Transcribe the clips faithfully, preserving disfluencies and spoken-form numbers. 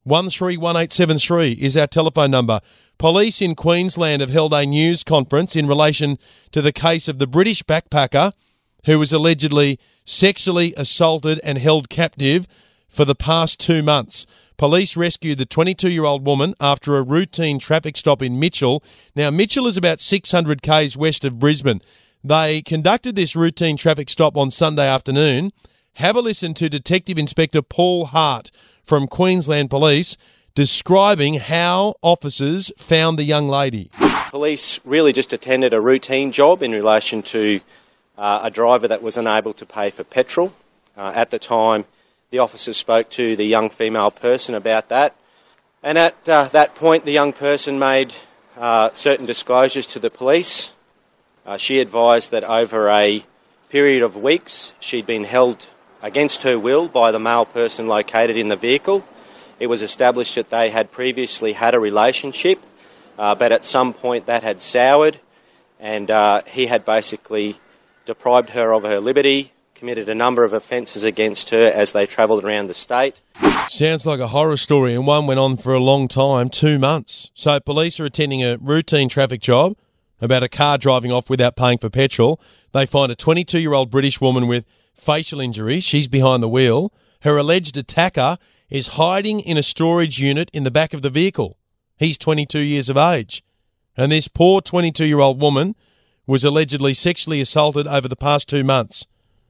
one three one eight seven three is our telephone number. Police in Queensland have held a news conference in relation to the case of the British backpacker who was allegedly sexually assaulted and held captive for the past two months. Police rescued the twenty-two-year-old woman after a routine traffic stop in Mitchell. Now, Mitchell is about six hundred kays west of Brisbane. They conducted this routine traffic stop on Sunday afternoon. Have a listen to Detective Inspector Paul Hart from Queensland Police describing how officers found the young lady. Police really just attended a routine job in relation to uh, a driver that was unable to pay for petrol. Uh, at the time, the officers spoke to the young female person about that. And at uh, that point, the young person made uh, certain disclosures to the police. Uh, she advised that over a period of weeks, she'd been held against her will by the male person located in the vehicle. It was established that they had previously had a relationship, uh, but at some point that had soured, and uh, he had basically deprived her of her liberty, committed a number of offences against her as they travelled around the state. Sounds like a horror story, and one went on for a long time, two months. So police are attending a routine traffic job about a car driving off without paying for petrol. They find a twenty-two-year-old British woman with facial injuries. She's behind the wheel. Her alleged attacker is hiding in a storage unit in the back of the vehicle. He's twenty-two years of age. And this poor twenty-two-year-old woman was allegedly sexually assaulted over the past two months.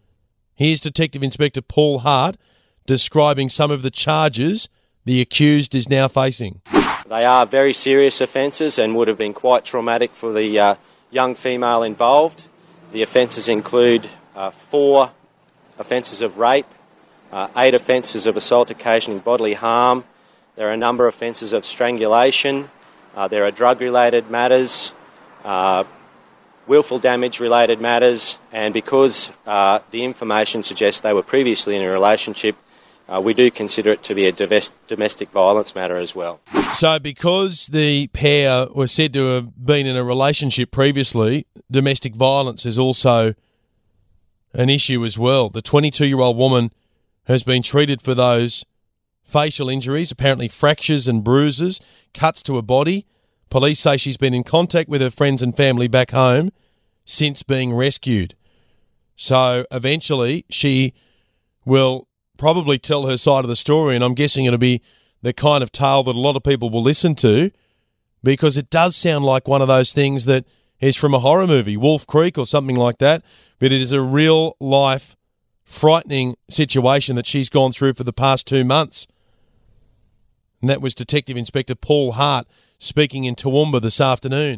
Here's Detective Inspector Paul Hart describing some of the charges the accused is now facing. They are very serious offences and would have been quite traumatic for the uh, young female involved. The offences include uh, four offences of rape, uh, eight offences of assault occasioning bodily harm. There are a number of offences of strangulation. Uh, there are drug-related matters, uh, willful damage-related matters, and because uh, the information suggests they were previously in a relationship, uh, we do consider it to be a divest- domestic violence matter as well. So because the pair were said to have been in a relationship previously, domestic violence is also an issue as well. The twenty-two-year-old woman has been treated for those facial injuries, apparently fractures and bruises, cuts to her body. Police say she's been in contact with her friends and family back home since being rescued. So eventually she will probably tell her side of the story, and I'm guessing it'll be the kind of tale that a lot of people will listen to, because it does sound like one of those things that is from a horror movie, Wolf Creek or something like that, but it is a real-life, frightening situation that she's gone through for the past two months. And that was Detective Inspector Paul Hart speaking in Toowoomba this afternoon.